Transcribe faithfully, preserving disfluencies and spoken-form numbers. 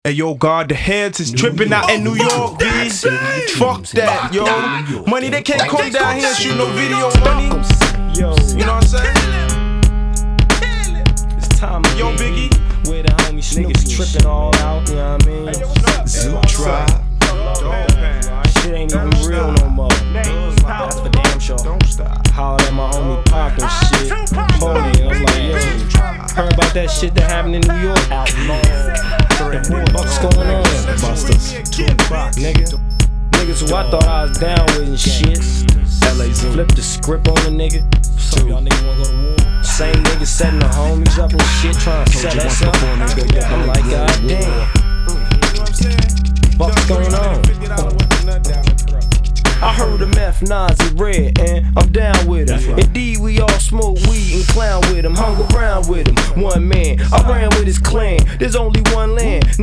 Hey yo, God, the heads is tripping out in New York, B. Fuck that, yo. Money, they can't come down here and shoot no video money. Yo, you know what I'm saying? It's time to Yo, Biggie. Where the homie niggas tripping all out, you know what I mean? Zoo Tribe. Shit ain't even real no more. That's for damn sure. Holler at my homie Pac and shit. Homie, I'm like, yo, heard about that shit that happened in New York? Outlaw. What's going on? Busters. Nigga. Niggas who I thought I was down with and shit. L A Zoo. Flip the script on a nigga. So y'all niggas wanna go to war? Same niggas setting the homies up and shit, trying to set us up. I'm like, goddamn. What's going on? I heard of meth, Nas is red, and I'm down with him. Indeed, we all smoke weed and clown with him. Hung around with him. One man, I ran with his clan. There's only one land.